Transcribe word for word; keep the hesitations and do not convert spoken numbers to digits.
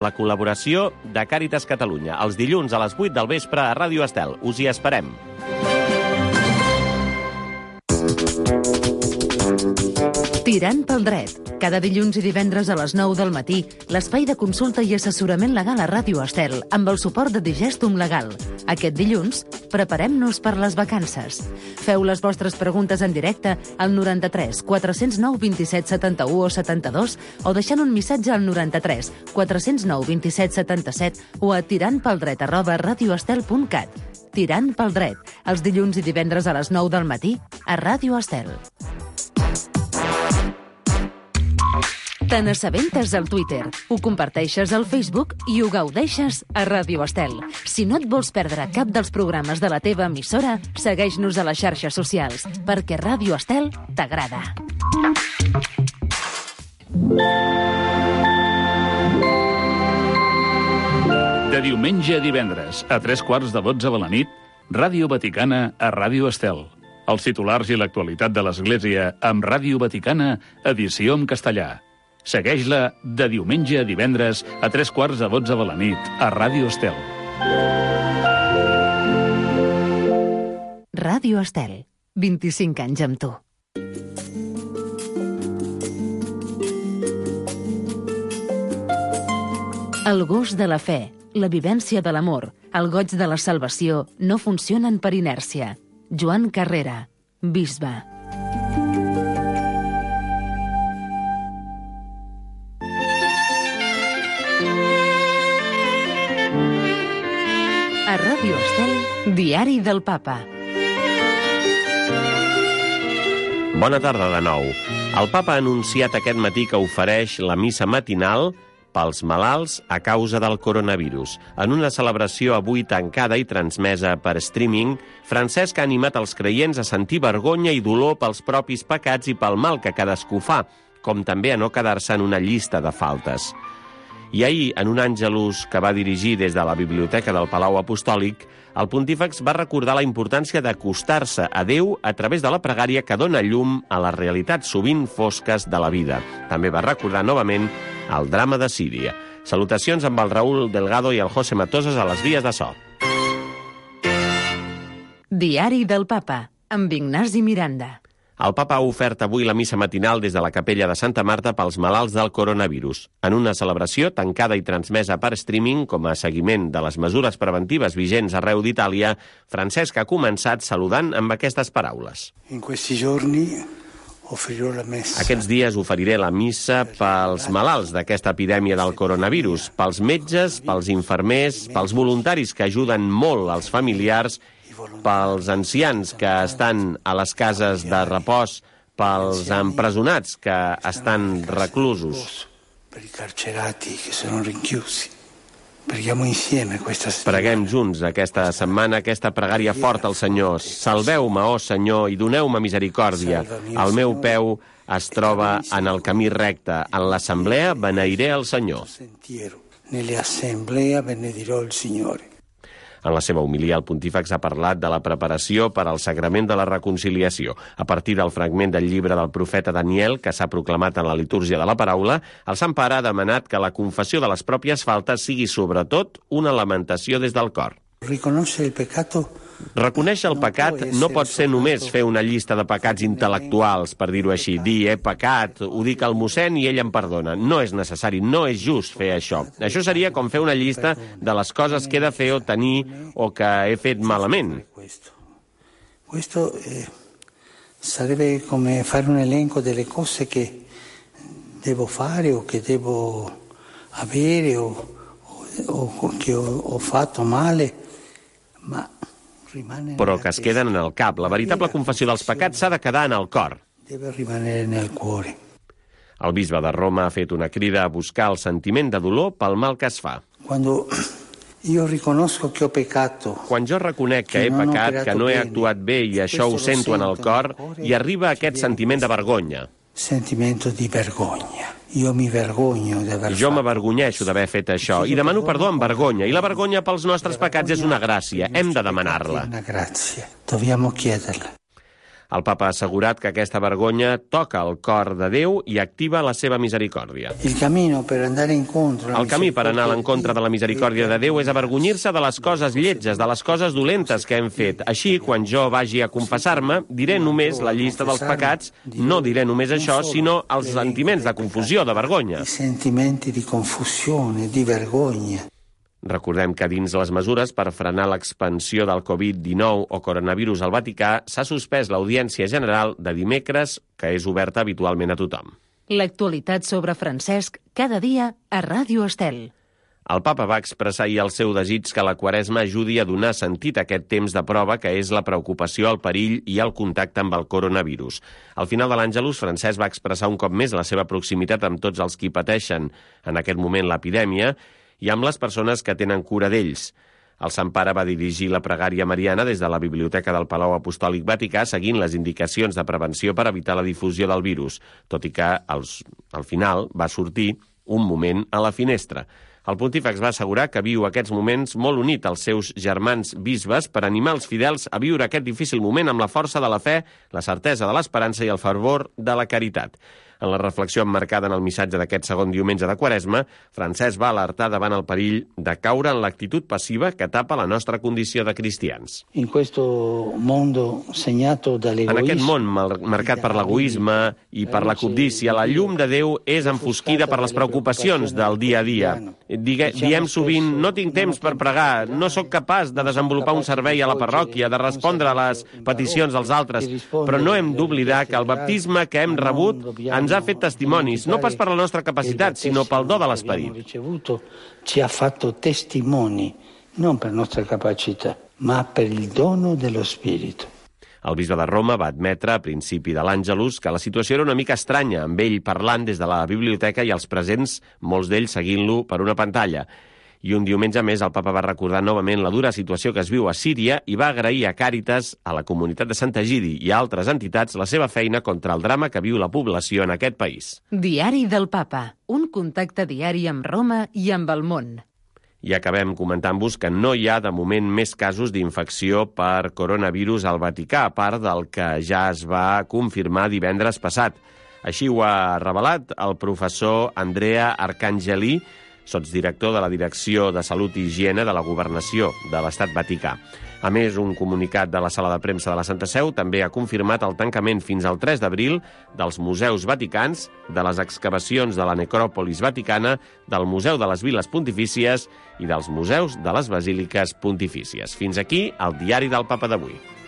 La col·laboració de Càritas Catalunya, els dilluns a les vuit del vespre a Ràdio Estel. Us hi esperem. Tirant pel dret. Cada dilluns i divendres a les nou del matí, l'espai de consulta i assessorament legal a Ràdio Estel, amb el suport de Digestum Legal. Aquest dilluns, preparem-nos per les vacances. Feu les vostres preguntes en directe al noranta-tres quatre zero nou vint set setanta-u o setanta-dos o deixant un missatge al noranta-tres quatre zero nou vint set setanta-set o a tirantpeldret arroba radioestel punt cat. Tirant pel dret, els dilluns i divendres a les nou del matí a Ràdio Estel. Te n'assabentes al Twitter, ho comparteixes al Facebook i ho gaudeixes a Ràdio Estel. Si no et vols perdre cap dels programes de la teva emissora, segueix-nos a les xarxes socials, perquè Ràdio Estel t'agrada. De diumenge a divendres, a tres quarts de dotze de la nit, Ràdio Vaticana a Ràdio Estel. Els titulars i l'actualitat de l'Església amb Ràdio Vaticana, edició en castellà. Segueix-la de diumenge a divendres a tres quarts de dotze de la nit a Ràdio Estel. Ràdio Estel, vint-i-cinc anys amb tu. El gos de la fe, la vivència de l'amor, el goig de la salvació no funcionen per inèrcia. Joan Carrera, bisbe. A Ràdio Estel, Diari del Papa. Bona tarda de nou. El Papa ha anunciat aquest matí que ofereix la missa matinal pels malalts a causa del coronavirus. En una celebració avui tancada i transmesa per streaming, Francesc ha animat els creients a sentir vergonya i dolor pels propis pecats i pel mal que cadascú fa, com també a no quedar-se en una llista de faltes. I ahir, en un àngelus que va dirigir des de la Biblioteca del Palau Apostòlic, el pontífex va recordar la importància d'acostar-se a Déu a través de la pregària que dona llum a les realitats sovint fosques de la vida. També va recordar novament el drama de Síria. Salutacions amb el Raül Delgado i el José Matosas a les vies de so. Diari del Papa, amb Ignasi Miranda. El Papa ha ofert avui la missa matinal des de la capella de Santa Marta pels malalts del coronavirus. En una celebració tancada i transmesa per streaming com a seguiment de les mesures preventives vigents arreu d'Itàlia, Francesc ha començat saludant amb aquestes paraules. In questi giorni ofrirò la messa. Aquests dies oferiré la missa pels malalts d'aquesta epidèmia del coronavirus, pels metges, pels infermers, pels voluntaris que ajuden molt als familiars, pels ancians que estan a les cases de repòs, pels empresonats que estan reclusos. Per i carcerati che sono rinchiusi. Preghiamo insieme questa settimana. Preguem junts aquesta setmana aquesta pregària forta al Senyor. Salveu-me, ó Senyor, i doneu-me misericòrdia. El meu peu es troba en el camí recte. En l'assemblea beneiré el Senyor. Nelle assemblea benedirò il Signore. En la seva homilia, el pontífex ha parlat de la preparació per al sagrament de la reconciliació. A partir del fragment del llibre del profeta Daniel, que s'ha proclamat en la litúrgia de la paraula, el Sant Pare ha demanat que la confessió de les pròpies faltes sigui sobretot una lamentació des del cor. Riconoscere il peccato. Reconèixer el pecat no pot ser només fer una llista de pecats intel·lectuals, per dir-ho així, dir he pecat, ho dic al mossèn i ell em perdona. No és necessari, no és just fer això. Això seria com fer una llista de les coses que he de fer o tenir o que he fet malament. Questo eh, sarebbe come fare un elenco delle cose che devo fare o che devo avere o, o, o che ho, ho fatto male, ma però que es queden en el cap. La veritable confessió dels pecats s'ha de quedar en el cor. Deve rimanere nel cuore. El bisbe de Roma ha fet una crida a buscar el sentiment de dolor pel mal que es fa. Quando io riconosco che ho peccato, quan jo reconec que he pecat, que no he actuat bé i això ho sento en el cor, i arriba aquest sentiment de vergonya. Sentimento di vergogna. Io mi vergogno di aver Jo m'avergonyeixo d'haver fet això i demano perdó amb vergonya. I la vergonya pels nostres pecats és una gràcia. Hem de demanar-la. Una gràcia. Dobbiamo chiederla. El papa ha assegurat que aquesta vergonya toca el cor de Déu i activa la seva misericòrdia. El camí per anar incontra El camí per anar a l'encontre de la misericòrdia de Déu és avergonyir-se de les coses lletges, de les coses dolentes que hem fet. Així, quan jo vagi a confessar-me, diré només la llista dels pecats, no diré només això, sinó els sentiments de confusió, de vergonya. I sentimenti di confusione, di vergogna. Recordem que dins les mesures per frenar l'expansió del covid dinou o coronavirus al Vaticà s'ha suspès l'audiència general de dimecres, que és oberta habitualment a tothom. L'actualitat sobre Francesc cada dia a Ràdio Estel. El papa va expressar ahir el seu desig que la Quaresma ajudi a donar sentit a aquest temps de prova que és la preocupació, el perill i el contacte amb el coronavirus. Al final de l'Àngelus, Francesc va expressar un cop més la seva proximitat amb tots els qui pateixen en aquest moment l'epidèmia i amb les persones que tenen cura d'ells. El Sant Pare va dirigir la pregària mariana des de la Biblioteca del Palau Apostòlic Vaticà seguint les indicacions de prevenció per evitar la difusió del virus, tot i que als, al final va sortir un moment a la finestra. El pontífex va assegurar que viu aquests moments molt unit als seus germans bisbes per animar els fidels a viure aquest difícil moment amb la força de la fe, la certesa de l'esperança i el fervor de la caritat. En la reflexió emmarcada en el missatge d'aquest segon diumenge de Quaresma, Francesc va alertar davant el perill de caure en l'actitud passiva que tapa la nostra condició de cristians. In questo mondo segnato dall'egoismo, en aquest món marcat per l'egoisme i per la cobdícia, la llum de Déu és enfosquida per les preocupacions del dia a dia. Digue, diem sovint, no tinc temps per pregar, no sóc capaç de desenvolupar un servei a la parròquia, de respondre a les peticions dels altres, però no hem d'oblidar que el baptisme que hem rebut ens ha fet testimonis, no pas per la nostra capacitat, sinó pel do de l'Esperit. Ci ha fatto testimoni, non per nostra capacità, ma per il dono dello Spirito. El bisbe de Roma va admetre a principi de l'Àngelus que la situació era una mica estranya, amb ell parlant des de la biblioteca i els presents, molts d'ells seguint-lo per una pantalla. I un diumenge més el papa va recordar novament la dura situació que es viu a Síria i va agrair a Càritas, a la comunitat de Sant Egidi i a altres entitats la seva feina contra el drama que viu la població en aquest país. Diari del Papa, un contacte diari amb Roma i amb el món. I acabem comentant-vos que no hi ha de moment més casos d'infecció per coronavirus al Vaticà, a part del que ja es va confirmar divendres passat. Així ho ha revelat el professor Andrea Arcangeli, sotsdirector de la Direcció de Salut i Higiene de la Governació de l'Estat Vaticà. A més, un comunicat de la Sala de Premsa de la Santa Seu també ha confirmat el tancament fins al tres d'abril dels museus vaticans, de les excavacions de la necròpolis vaticana, del Museu de les Viles Pontifícies i dels museus de les Basíliques Pontifícies. Fins aquí el diari del Papa d'avui.